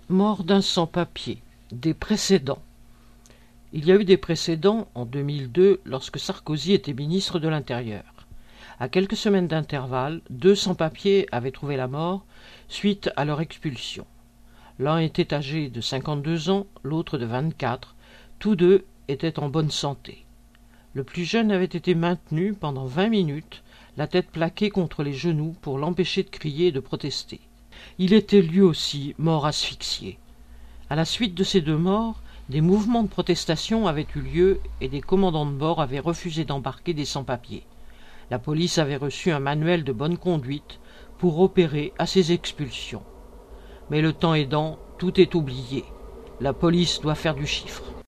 Mort d'un sans-papier. Des précédents. Il y a eu des précédents en 2002 lorsque Sarkozy était ministre de l'Intérieur. À quelques semaines d'intervalle, 2 sans-papiers avaient trouvé la mort suite à leur expulsion. L'un était âgé de 52 ans, l'autre de 24. Tous deux étaient en bonne santé. Le plus jeune avait été maintenu pendant 20 minutes, la tête plaquée contre les genoux pour l'empêcher de crier et de protester. Il était lui aussi mort asphyxié. À la suite de ces 2 morts, des mouvements de protestation avaient eu lieu et des commandants de bord avaient refusé d'embarquer des sans-papiers. La police avait reçu un manuel de bonne conduite pour opérer à ces expulsions. Mais le temps aidant, tout est oublié. La police doit faire du chiffre.